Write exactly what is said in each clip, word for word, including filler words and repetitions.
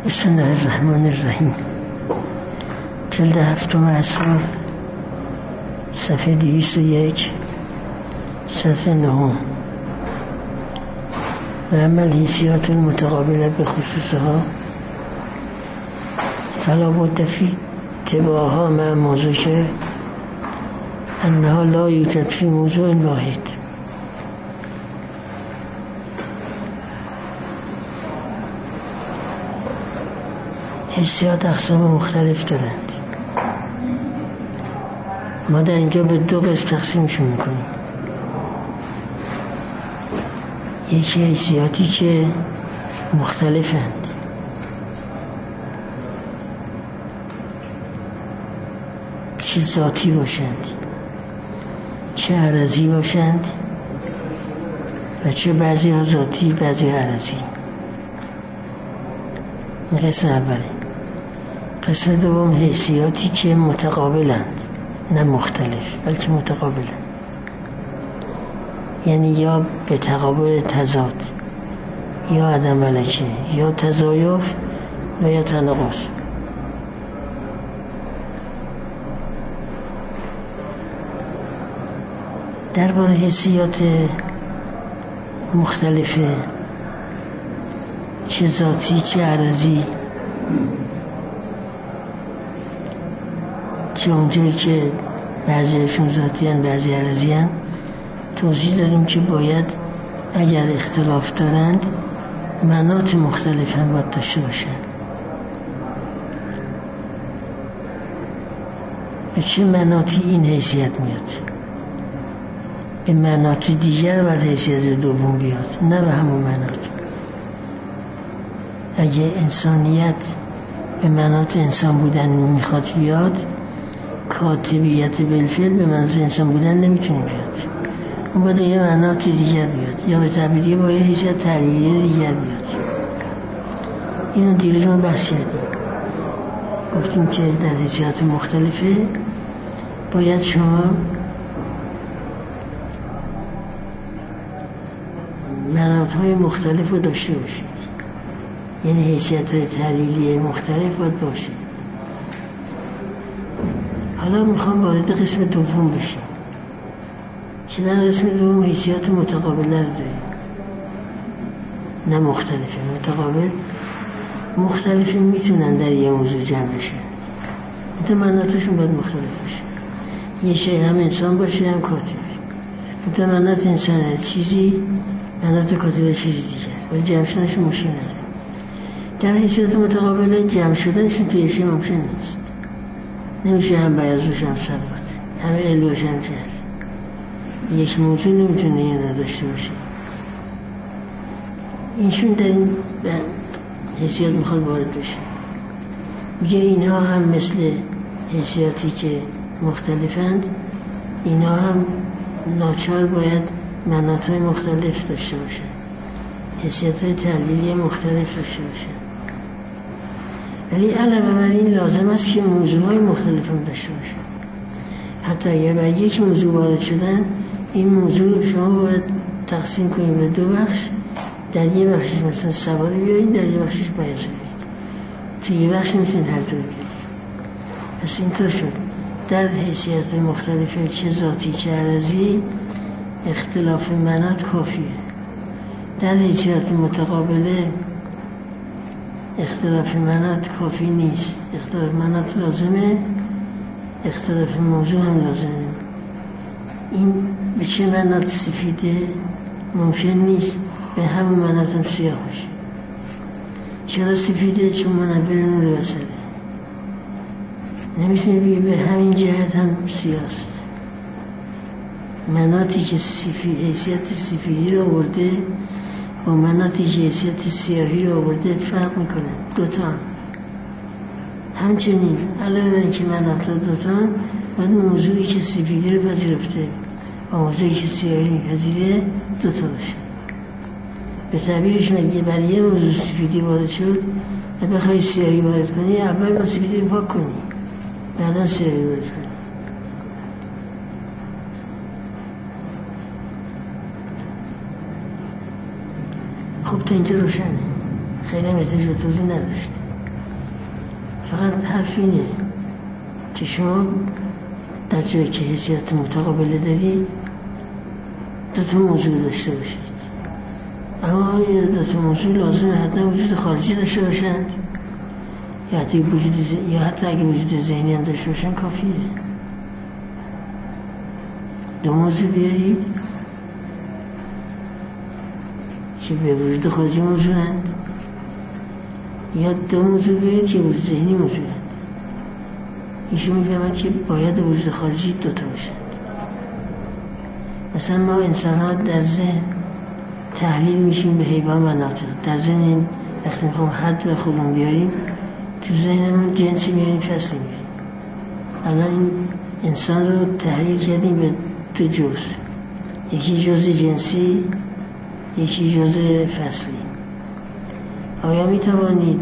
بسم الله الرحمن الرحیم. جلد هفتم اسرار، صفحه دویست و یک، سطر نهم. و اما الحیثیات المتقابله به خصوصها فلا بد فی اتباعها مع موضوع انها لا یوجد فی موضوع واحد. حسیات اقسام مختلف دارند. ما در اینجا به دو قسم تقسیمشون میکنیم. یکی حسیاتی که مختلفند، چه ذاتی باشند، چه عرضی باشند، و چه بعضی ها ذاتی بعضی ها عرضی. این قسم اوله. قسم دوم حیثیاتی که متقابلند، نه مختلف بلکه متقابلند، یعنی یا به تقابل تضاد، یا عدم ملکه، یا تضایف و یا تناقض. درباره حیثیات مختلفه، چه ذاتی چه عرضی، چه اونجایی که بعضیشون ذاتی هن بعضی عرضی هن، توضیح داریم که باید اگر اختلاف دارند مناط مختلف هم باید داشته باشن. به چه مناطی این حیثیت میاد؟ به مناط دیگر باید حیثیت دوم بیاد، نه به همون مناط. اگه انسانیت به مناط انسان بودن میخواد بیاد، کاتبیت بالفعل به مناط انسان بودن نمیتونه بیاد. اون باید یه مناط دیگر بیاد، یا به تعبیری با یه حیثیت تعلیلی دیگر بیاد. اینو دیروز ما بحث کردیم، گفتیم که در حیثیت مختلفه باید شما مناطهای مختلف رو داشته باشید، یعنی حیثیت های تعلیلی مختلف باید باشه. حالا میخوام وارد قسم دوم بشیم که در قسم دوم حیثیت متقابله رو داریم، نه مختلفه. متقابل مختلفه میتونن در یه موضوع جمع بشن، این مناطشون باید مختلف باشه. یه شی هم انسان باشه هم کاتب. این مناط انسانه چیزی، مناط کاتب چیزی دیگر، ولی جمع شدنشون مشکل نداره. در حیثیت متقابله جمع شدنشون توی یه شی ممکن نیست. نمیشه هم بیازوش هم صلوات، همه علوش هم جهر. یک موضوع نمیتونه این را داشته باشه. اینشون در این حیثیت میخواد وارد بشه. میگه اینها هم مثل حیثیاتی که مختلفند، اینها هم ناچار باید مناطهای مختلف داشته باشن، حیثیت‌های تحلیلی مختلف داشته باشن. ولی علاوه بر این لازم است که موضوعهای مختلف هم داشته باشن. حتی اگر بر یک موضوع وارد شدن، این موضوع شما باید تقسیم کنید به دو بخش. در یه بخشش مثلا سواری بیارید، در یه بخشش بیاض بیارید. توی یه بخش نمیتونید هر دو بیارید. پس اینطور شد در حیثیت مختلف چه ذاتی چه عرضی اختلاف مناط کافیه. در حیثیت متقابله اختلاف مناط کافی نیست. اختلاف مناط لازمه، اختلاف موضوع هم لازمه. این به چه مناط سفیده ممکن نیست به همون مناط هم سیاه باشه. چرا سفیده؟ چون منور نور وسطه. نمیتونی بگی به همین جهت هم سیاه است. مناطی که سفید حیثیت سفیدی رو آورده با مناطی که حیثیت سیاهی رو آورده فرق میکنه. دوتا همچنین علاوه بر اینکه مناط دوتا باید موضوعی که سفیدی رو پذیرفته و موضوعی که سیاهی میپذیره دوتا باشه. به تعبیرشون اگه برای یه موضوع سفیدی وارد شد و بخوای سیاهی وارد کنی، اول با سفیدی رو پاک کنی، بعدا سیاهی وارد کنی. خب تا اینجا روشنه، خیلی هم احتاج به توضیح نداشت. فقط حرف اینه که شما در جایی که حیثیت متقابله دارید دو تا موضوع داشته باشید، اما دو تا موضوع لازم حتما وجود خارجی داشته باشند یا حتی وجود ز... یا حتی اگه وجود ذهنی هم داشته باشن کافیه. دو موضوع بیارید که به وجود خارجی موجودند یا دو موضوع بیارید که وجود ذهنی موجودند. ایشون میفهمند که باید وجود خارجی دوتا باشند. مثلا ما انسان ها در ذهن تحلیل میشیم به حیوان و ناطق. در ذهن این وقتی میخوام حد و خودمون بیاریم تو ذهنمون جنسی میاریم، فصلی میاریم. الان این انسان رو تحلیل کردیم به دو جزء، یکی جزء جنسی یکی جزء فصلی. آیا میتوانید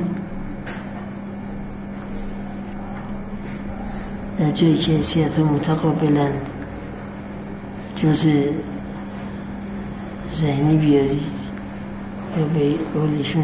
در جایی که حیثیت متقابلن جزء ذهنی بیارید یا به قولشون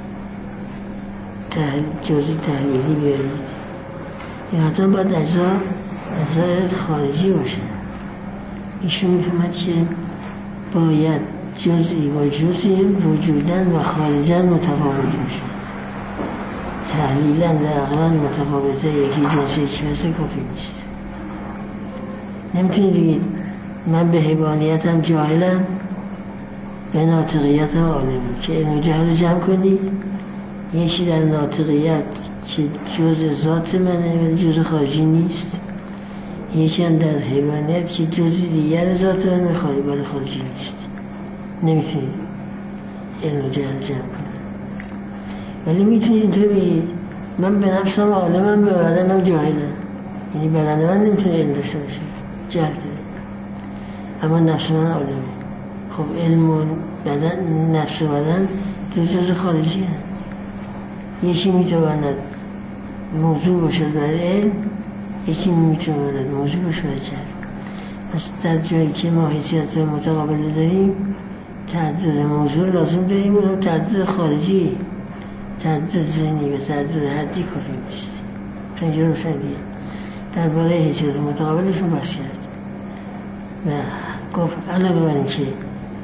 جزء تحلیلی بیارید یا حتی باید اجزا اجزای خارجی باشه؟ ایشون میفهمد که باید جزئی با جزئی وجودن و خارجن متفاوت باشه، تحلیلا و عقلا متفاوته، یکی جنس یکی مثل کافی نیست. نمیتونید بگید من به حیوانیتم جاهلم به ناطقیتم عالمم، که علم و جهل رو جمع کنید. یکی در ناطقیت که جز ذات منه ولی جز خارجی نیست، یکی هم در حیوانیت که جزی دیگر ذات منه ولی خارجی نیست. نمیتونید علم و جهل جمع کنید، ولی میتونید اینطور بگید من به نفسم عالمم به بدنم جاهلم، یعنی بدن من نمیتونه علم داشته باشه، جهل داره، اما نفس من عالمه. خب علم و بدن، نفس و بدن دو جز خارجی هست. یکی میتواند موضوع باشد برای علم، یکی میتواند موضوع باشد برای جهل. پس در جایی که ما حیثیت متقابل داریم تعدد موضوع لازم داریم، اونم تعدد خارجی، تعدد ذهنی و تعدد حدی کافی نیست. پنجه روشن دیگه در باره حیثیت متقابلشون بحث کرد و گفت علاوه بر این که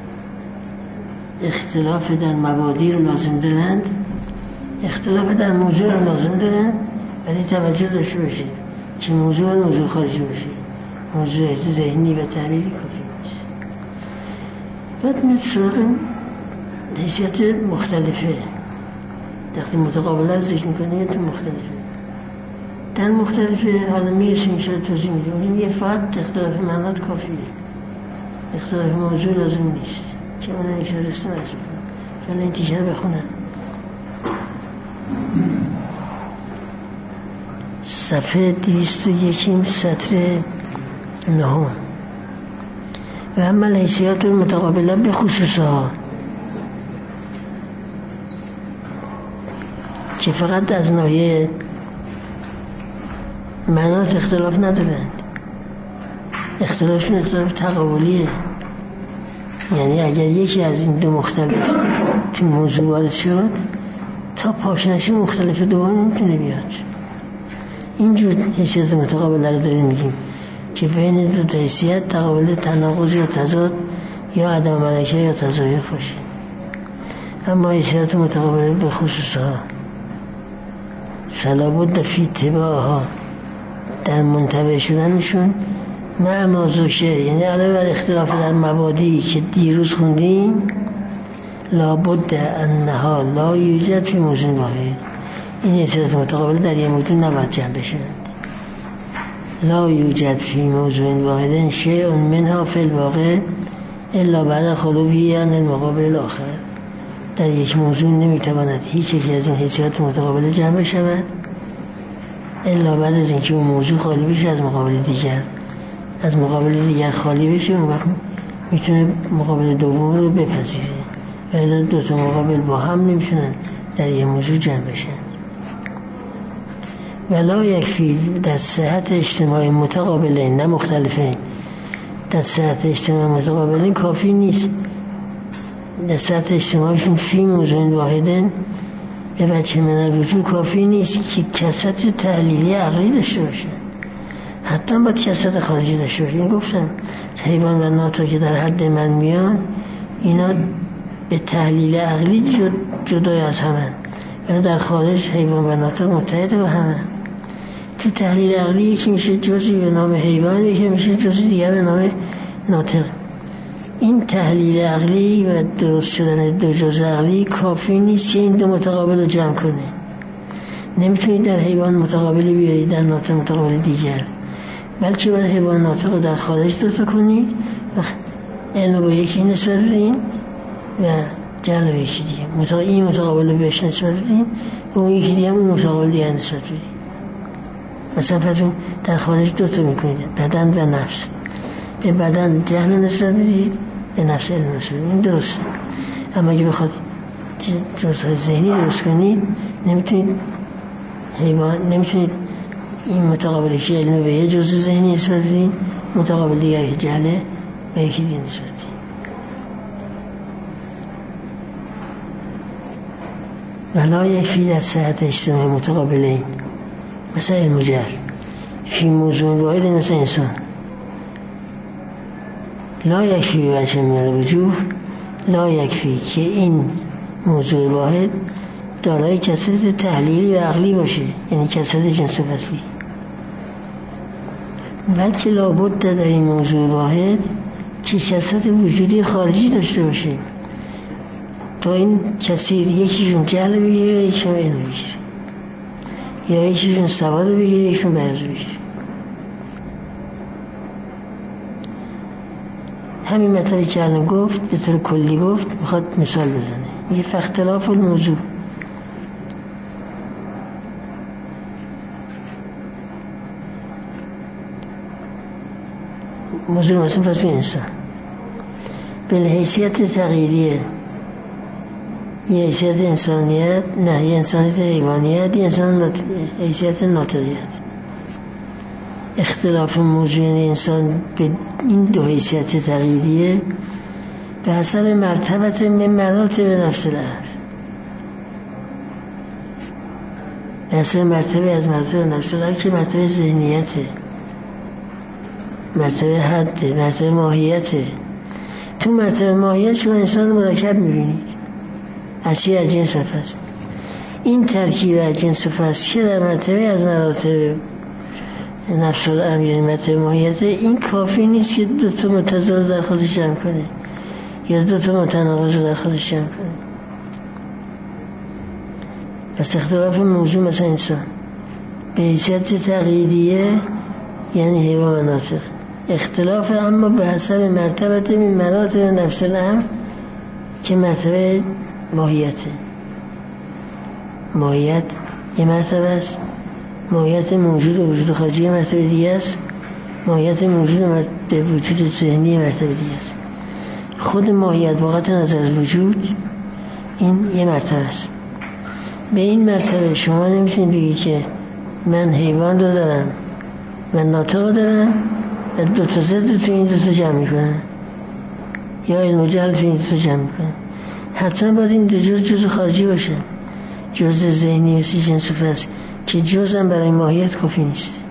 اختلاف در مبادی رو لازم دارند، اختلاف در موضوع رو لازم دارند، ولی توجه داشته باشید که موضوع و موضوع خارجی باشه، موضوع ذهنی و تحلیلی کافی نیست. بعد میاد سراغ حیثیت مختلفه. وقتی متقابله رو ذکر میکنیم تو مختلفه در مختلفه حالا میرسیم شاید توضیح میدیم. اونیم یه فقط اختلاف معنات کافیه، اختلاف موضوع لازم نیست که اون این شهر رسته مرسو کنم. فعلا این تیشه رو بخونم. صفحه دویست و یکیم سطر نهم. و اما حیثیات متقابله به خصوصها که فقط از ناحیه معنات اختلاف ندارند، اختلافشون اختلاف تقابلیه. یعنی اگر یکی از این دو مختلف تو موضوع وارد شد تا پاشنشی مختلف دوم نمیتونه بیاد. اینجور حیثیت متقابله رو داریم میگیم که بین دو تا حیثیت تقابل تناقض یا تضاد یا عدم ملکه یا تضایف باشه. اما حیثیت متقابله به خصوصها فلابد فی اتباعها در منتبه شدنشون مع ما ذکر، یعنی علاوه بر اختلاف در مبادی که دیروز خوندیم، لابد انها لا یوجد فی موضوع واحد. این حیثیت متقابله در یه موضوع نباید جمع بشند. لا یوجد فی موضوع واحد شیء منها فی الواقع الا بعد خلوه عن المقابل الاخر. در یک موضوع نمیتواند هیچ یکی از این حیثیت متقابله جمع بشود الا بعد از اینکه اون موضوع خالی بشه از مقابل دیگر، از مقابل دیگر خالی بشه، اون وقت میتونه مقابل دوم رو بپذیره. ولی دو تا مقابل با هم نمیتونن در یک موضوع جمع بشن. ولا یکفی در صحت اجتماع متقابلین نه مختلفین، در صحت اجتماع متقابلین کافی نیست در صحت اجتماعشون فی موضوع واحدن به وجه من الوجود کافی نیست که کثرت تحلیلی عقلی داشته باشه، حتی باید کثرت خارجی داشته باشه. این گفتم حیوان و ناطق که در حد من میان، اینا به تحلیل عقلی جدای از همن، ولی در خارج حیوان و ناطق متحد با همن. تو تحلیل عقلی یکی میشه جزئی به نام حیوان، یکی میشه جزئی دیگه به نام ناطق. این تحلیل عقلی و درست شدن دو جزء عقلی کافی نیست که این دو متقابل رو جمع کنه. نمیتونید در حیوان متقابلی بیارید در ناطق متقابل دیگر، بلکه باید حیوان ناطق رو در خارج دوتا کنید و علم با یکی نسبت بدین و جهل با یکی دیگه. این متقابل بهش نسبت بدین و اون یکی دیگه اون متقابل دیگر نسبت بدین. مثلا پس در خارج دوتا میکنید، بدن و نفس. به بدن جهل نسبت بدید، به نفس علم نسبت بدید. این درسته. اما اگه بخواد جزء ذهنی درست کنید، نمیتونید حیوان نمیتونید این متقابل که علم به یه جزء ذهنی نسبت بدید، متقابل دیگر که جهله به یکی دیگه نسبت بدید. ولا یکفی در صحت اجتماعی متقابلین مثل علم و جهل فی موضوع واحد مثل انسان. لا یکفی به وجه من الوجوه، لا یکفی که این موضوع واحد دارای کثرت تحلیلی و عقلی باشه، یعنی کثرت جنس و فصلی، بلکه لابد در این موضوع واحد که کثرت وجودی خارجی داشته باشه تا این کثیر یکیشون جهل بگیره، یکیشون علم بگیره، یا یکیشون سواد بگیره، یکیشون بیاض بگیره. همین مطلبی که الان گفت به طور کلی گفت، میخواد مثال بزنه. میگه فاختلاف الموضوع، موضوع مثلا فصل انسان به حیثیت تغییریه، یه حیثیت انسانیت، نه یه انسانیت حیوانیت، یه انسان حیثیت ناطقیت. اختلاف موضوع انسان به این دو حیثیت تغییریه به حسب مرتبت من مراتب نفس الامر، به حسب مرتبه از مراتب نفس الامر که مرتبه ذهنیته، مرتبه حده، مرتبه ماهیته. تو مرتبه ماهیت شما انسان مرکب میبینید، اشیاء از جنس و فصل. این ترکیب از جنس و فصل که در مرتبه از مراتب نفس الامر یعنی مرتبه ماهیت، این کافی نیست که دو تا متضاد در خودش جمع کنه یا دو تا متناقض در خودش جمع کنه. پس اختلاف موضوع مثل انسان به حیثیت تقییدیه یعنی حیوان و ناطق، اختلاف اما به حسب مرتبه من مراتب نفس الامر که مرتبه ماهیته. ماهیت یه مرتبه است، ماهیت موجود و وجود خارجی مرتبه دیگه است، ماهیت موجود و به وجود ذهنی مرتبه دیگه است. خود ماهیت واقعا نظر از وجود این یه مرتبه است. به این مرتبه شما نمیتونید بگید که من حیوان رو دارم، من ناطق رو دارم و دو تا ضد تو این دو تا جمع میکنن یا علم و جهل تو این دو تا جمع میکنن. حتما باید این دو جز جز خارجی باشه، جز ذهنی مثل جنس و فصل که جز هم برای ماهیت کافی نیست.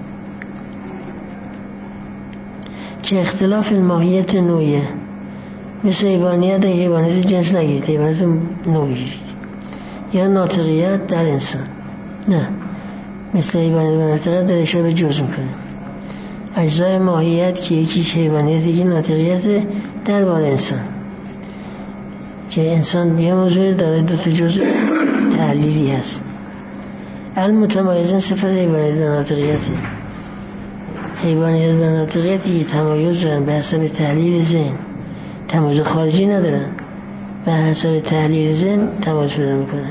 که اختلاف ماهیت نوعیه، مثل حیوانیت در حیوانیت جنس نگیرید، حیوانیت نوع بگیرید. یا ناطقیت در انسان، نه مثل حیوانیت و ناطقیت در اشاره جز میکنه. اجزای ماهیت که یکیش حیوانیت یکی ناطقیت در بار انسان، که انسان یه موضوع داره دو تا جزء تحلیلی هست. المتمایزن صفت حیوانیت و ناطقیت، حیوانیت و ناطقیت یه تمایز دارن به حسب تحلیل ذهن، تمایز خارجی ندارن، به حسب تحلیل ذهن تمایز پیدا میکنن.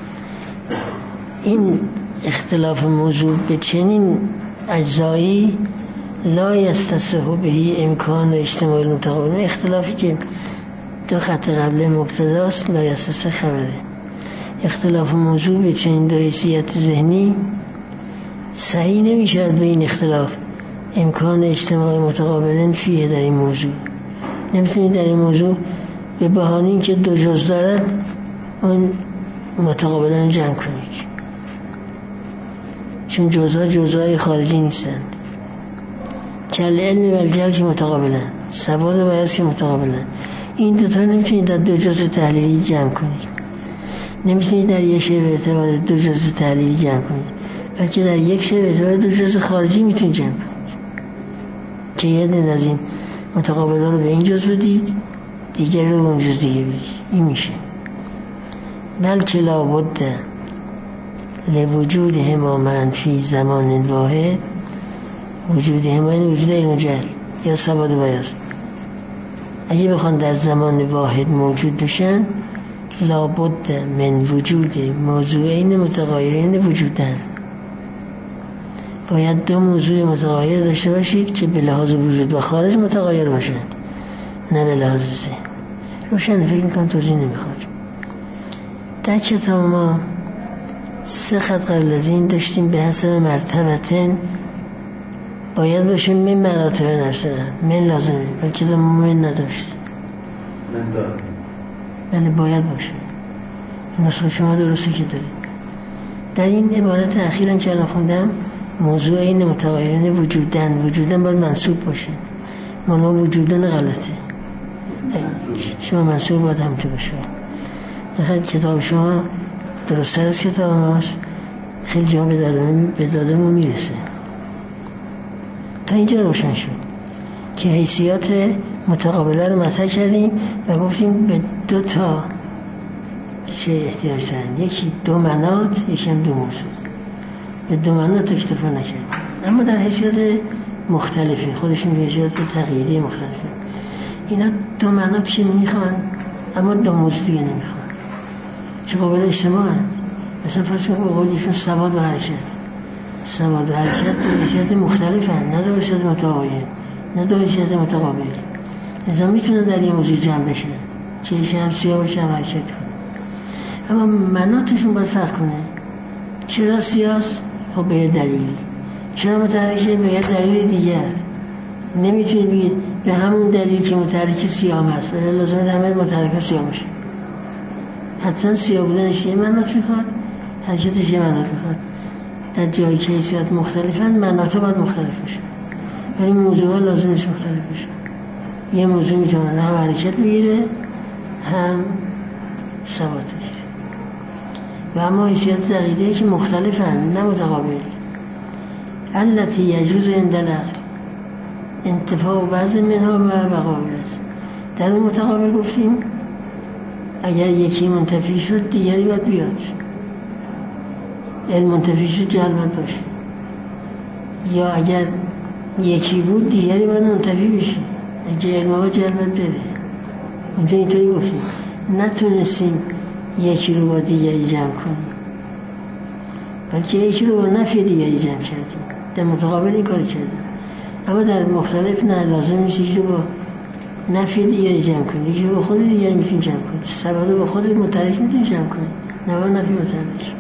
این اختلاف موضوع به چنین اجزایی لا یستصح بهی امکان اجتماع المتقابلین، اختلافی که دو خط قبل مبتداست لا یستصح خبره. اختلاف موضوع به چنین دو حیثیت ذهنی صحیح نمیشد به این اختلاف امکان اجتماع متقابلین فیه در این موضوع. نمیتونید در این موضوع به بهانه اینکه دو جز دارد اون متقابلا جمع کنید، چون جزء جزءای خارجی نیستند. کل علم و الجهل که متقابلا، سواد و بیاس که متقابلا. این دوتا نمیتونید در دو جزء تحلیلی جمع کنید، نمیتونید در یک شی به اعتبار دو جزء تحلیلی جمع کنید، بلکه در یک شی به اعتبار دو جزء خارجی میتونید جمع کنید که یه دن از این متقابلا رو به این جزء بدید، دیگر رو به اون جزء دیگه بدید. این میشه. بلکه لابد لوجود همامن فی زمان واحد، وجود همامن وجود علم و جهل یا سواد و بیاس اگه بخوان در زمان واحد موجود بشن، لابد من وجود موضوعین متغایرین وجودن. باید دو موضوع متغایر داشته باشید که به لحاظ وجود و خارج متغایر باشند، نه به لحاظ ذهن. روشن فکر میکنم توضیح نمیخواد. در کتاب ما سه خط قبل از این داشتیم به حسب مرتبتن باید باشه من مراتب نفسه، من لازمه، بلکه کتاب ما من نداشت. من دارم. بله باید باشه. این نسخه شما درسته که دارید. در این عبارت اخیرم که الان خوندم موضوع این متغایرین وجودن، وجودن باید منصوب باشه، مانا وجودن غلطه. شما منصوب باید همینطور باشه. خیلی کتاب شما درست‌تر از کتاب ماست، خیلی جا به دادمون میرسه. تا اینجا روشن شد که حیثیات متقابله رو مطرح کردیم و گفتیم به دو تا چه احتیاج دارن، یکی دو مناط، یکی هم دو موضوع. به دو مناط اکتفا نکردیم، اما در حیثیات مختلفه، خودشون به حیثیات تغییری مختلفه. اینا دو مناط که میخوان اما دو موضوع دیگه نمیخوان، چه قابل اجتماع هست. مثلا فرض کنید به قولیشون سواد و حرکت، سواد و حرکت دو حیثیت مختلف هست، نه دو حیثیت متقابل، نه دو حیثیت متقابل. لذا میتونن در یه موضوع جمع بشن، چه ایش هم سیاه باشه هم حرکت کنه، اما مناطشون باید فرق کنه. چرا سیاست؟ خب به یه دلیلی. چرا متحرکه؟ به یه دلیل دیگر. نمیتونید بگید به همون دلیل که متحرک سیاه هست ولی لازمه همه متحرک سیاه باشه. حتما سیاه بودنش یه مناط میخواد، حرکتش یه مناط میخواد. در جایی که حیثیت مختلفن مناط باید مختلف باشن، ولی موضوع ها لازمش مختلف باشن. یه موضوع میتونه هم حرکت بگیره هم ثبات بگیره. و اما حیثیت دقیقه که مختلفن نه متقابل. التي یجوز عند العقل انتفاع بعض منها و مقابل است. در اون متقابل گفتیم اگر یکی منتفی شد دیگری باید بیاد، علم منتفی شد جهل باید باشه، یا اگر یکی بود دیگری باید منتفی بشه، اگر علم باید جهل باید بره. اونجا اینطوری گفتیم نتونستیم یکی رو با دیگری جمع کنیم، بلکه یکی رو با نفی دیگری جمع کردیم، در متقابل این کار کردیم. اما در مختلف نه، لازم میشه یکی رو با نفی دیگری جمع کنیم، یکی رو با خود دیگری میتونیم جمع کنیم، سبب رو با خود متحرک میتونیم جمع کنیم، نه با نفی متحرک.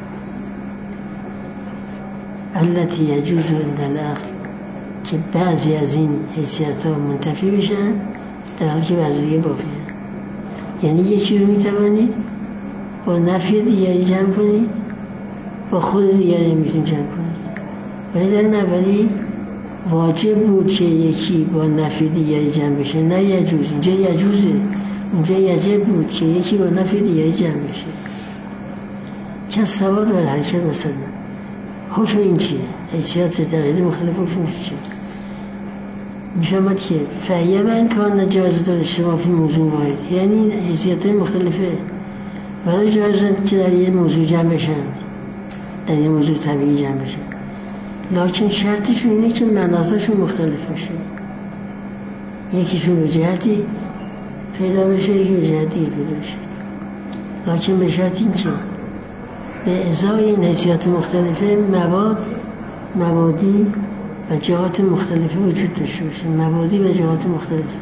التي یجوز عند العقل که بعضی از این حیثیت ها منتفی بشن در حالی که بعضی دیگه باقی هست. یعنی یکی رو میتوانید با نفی دیگری جمع کنید، با خود دیگری میتونید جمع کنید، ولی در این اولی واجب بود که یکی با نفی دیگری جمع بشه، نه یجوز. اینجا یجوزه، اونجا یجب بود که یکی با نفی دیگری جمع بشه. چه سواد و حرکت مثلا حکم این چیه؟ حیثیت تغییری مختلف حکمش چیه؟ میشه آمد که فعیه بین کان جایزه داره شما فی موضوع واحد، یعنی حیثیت مختلفه برای جایزه که در یه موضوع جمع بشند، در یه موضوع طبیعی جمع بشند، لکن شرطشون اینه که مناطشون مختلف باشه. یکیشون به جهتی پیدا بشه، یکی به جهتی پیدا بشه، لکن به شرط این که به ازای این حیثیت مختلفه مواد موادی و جهات مختلفه وجود داشته باشه، مبادی و جهات مختلفه.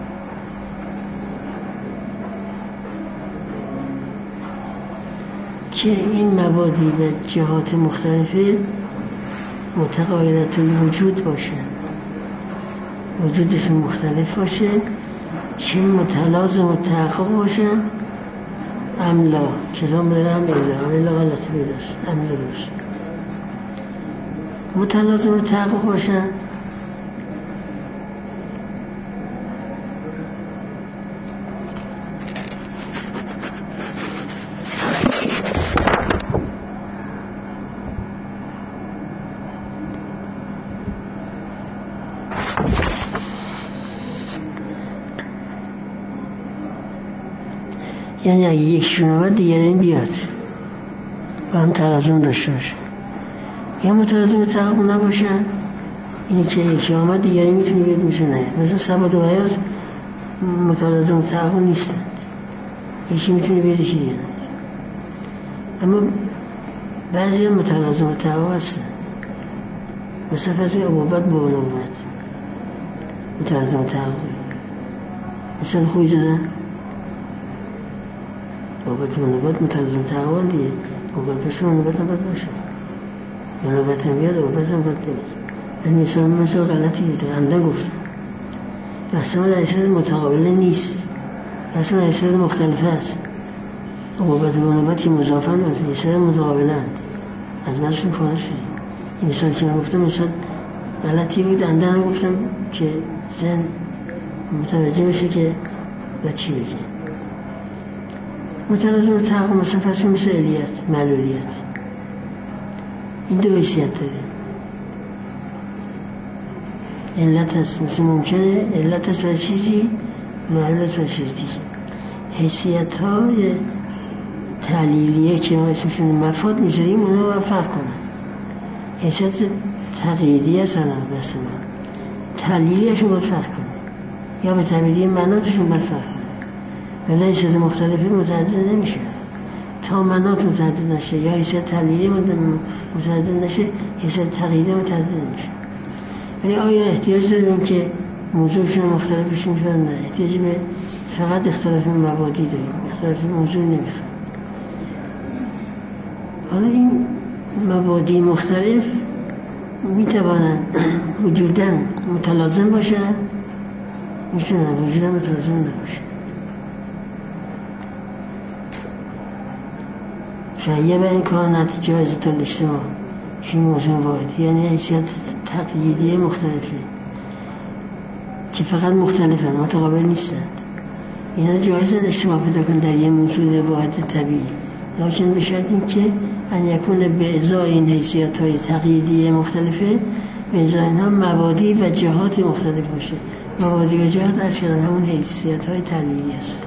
که این مبادی و جهات مختلفه متغایرت الوجود باشند، وجودشون مختلف باشه، چه متلازم و تحقق باشند املا کتاب داره هم الا الا غلطی پیداست املا درست متلازم تحقق باشن یعنی اگه یکیشون اومد دیگری این بیاد و هم تلازم داشته باشن یا متلازم تحقق نباشن اینی که یکی آمد دیگری میتونی بیاد میتونه مثلا ثبات و بیاز متلازم تحقق نیستند یکی میتونه بیاد یکی دیگه اما بعضی متلازم تحقق هستند مثلا فرض ابوبت با نوبت متلازم تحققی مثلا خوبی زدن نوبت و نوبت متلازم تحقق دیگه نوبت باشه و نوبت هم باید باشه نوبت هم بیاد و نوبت هم باید بیاد این مثال مثال غلطی بوده عمدن گفتم اصلا در صورت متقابله نیست اصلا در صورت مختلفه است نوبت و نوبتی مضافن هست یه صورت متقابله هست از بعضشون فارغ شدیم این مثال که من گفتم مثال غلطی بود عمدن گفتم که زن متوجه بشه که و چی بگه متلازم تحقق مثلا فرض مثل علیت معلولیت این دو حیثیت داره علت هست مثل ممکنه علت هست و چیزی معلول هست و چیز دیگه حیثیت های تعلیلیه که ما اسمشون مفاد میذاریم اونا باید فرق کنن حیثیت تقییدی هست الان بس ما تعلیلیشون باید فرق کنه یا به تعبیدی مناتشون باید فرق کنه ولی حیثیت مختلفی متعدد نمیشه تا منات متعدد نشه یا حیثیت تعلیلی متعدد نشه حیثیت تقییدی متعدد نمیشه ولی آیا احتیاج داریم که موضوعشون مختلفشون شدن نه احتیاج به فقط اختلاف مبادی داریم اختلاف موضوع نمیخوام حالا این مبادی مختلف میتوانن وجودن متلازم باشن میتونن وجودن متلازم نباشن شایع به این کانت جایزة الاجتماع فی موضوع واحد یعنی حیثیت تقییدی مختلفه که فقط مختلفه متقابل نیستند اینا جایزه اجتماع پیدا کن در یه موضوع واحد طبیعی لکن به شرط این که ان یکون به ازای این حیثیت های تقییدی مختلفه به ازای این هم مبادی و جهات مختلف باشه مبادی و جهات از کردن همون حیثیت های تعلیلی است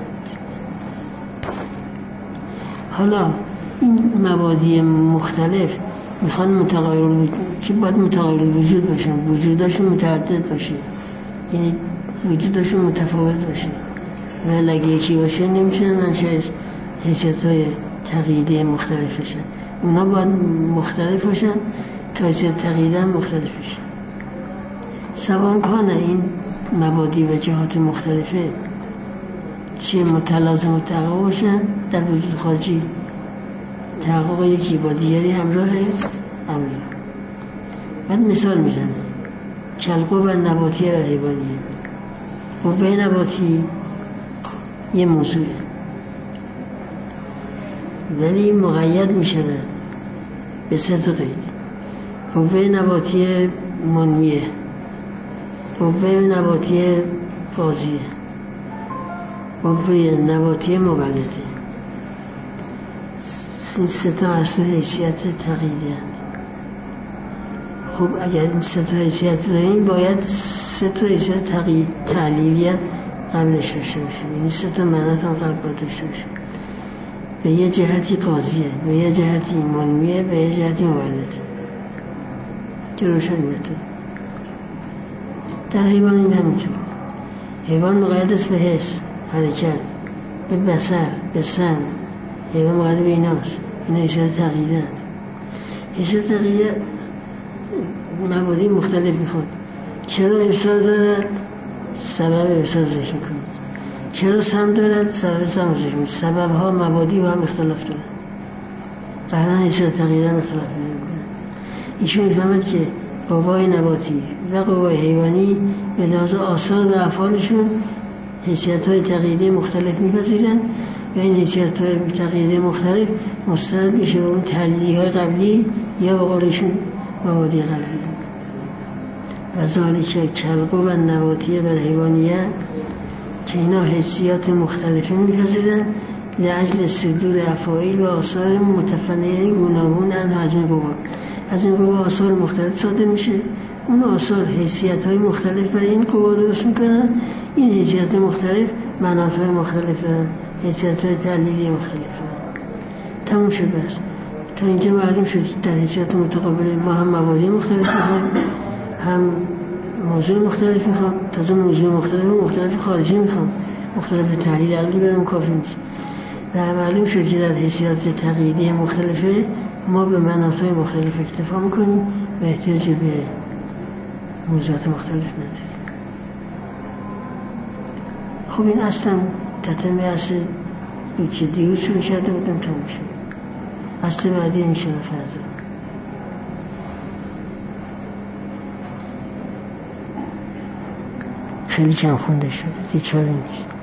حالا این مبادی مختلف میخوان متغیر که باید متغیر وجود باشن وجوداشون متعدد باشه یعنی وجوداشون متفاوت باشه ولی اگه یکی باشه نمیشن منشه حیثیت های تقییدی مختلف بشن اونا باید مختلف باشن تا حیثیت تقییده هم مختلف بشن سوان کانه این مبادی و جهات مختلفه چه متلازم و تحقق باشن در وجود خارجی تحقق یکی با دیگری همراه همراه بعد مثال میزنه کلقوه نباتی و حیوانیه قوه نباتی یه موضوعه ولی مقید میشود به سه تا قید قوه نباتی منمیه قوه نباتی قاضیه قوه نباتی مولده این سه تا اصل حیثیت تقییدی هست خب اگر این سه تا حیثیت داریم باید سه تا حیثیت تقیید تعلیلی قبلش داشته باشیم یعنی سه تا منات هم قبل باید داشته باشیم به یه جهتی قاضیه به یه جهتی منمیه به یه جهتی مولد که روشن نتون در حیوان این همینجور حیوان مقید است به حس حرکت به بصر به سمع حیوان مقید به ایناست این حیثیت تقییده حیثیت تقییده مبادی مختلف میخواد چرا افسار دارد سبب افسار ذکر کنید چرا سم دارد سبب سم ذکر کنید سبب ها مبادی با هم اختلاف دارد قهران حیثیت تقییده اختلاف میکنه ایشون میفهمد که قوای نباتی و قوای حیوانی به لحاظ آثار و افعالشون حیثیت های تقییده مختلف میپذیرن و این حیثیت‌های تقییدی مختلف مستند میشه به اون تحلیلی‌های قبلی یا به قولشون مبادی قبلی. و ذالک کالقوا و النباتیه و الحیوانیه که اینا حیثیات مختلفی می‌پذیرن لأجل صدور افاعیل و آثار متفننه گوناگون از این قوا. از این قوا آثار مختلف صادر میشه، اون آثار حیثیت‌های مختلف برای این قوا درست میکنن، این حیثیت مختلف مناطهای مختلف دارن، حیثیت‌های تحلیلی مختلف دارن. تموم شد بس. تا اینجا معلوم شد در حیثیت متقابل ما هم مبادی مختلف میخوایم، هم موضوع مختلف میخوام، تازه موضوع مختلف و مختلف خارجی میخوام، مختلف تحلیل عقلی برام کافی نیست. و معلوم شد که در حیثیت تقییدی مختلفه ما به مناطهای مختلف اکتفا میکنیم و احتیاج به موضوعات مختلف نداریم. خب این اصلا تتمه اصل بود که دیروز شروع کرده بودم تموم شد. اصل بعدی انشاءالله فردا. خیلی کم خونده شد، هیچ حالی نیست.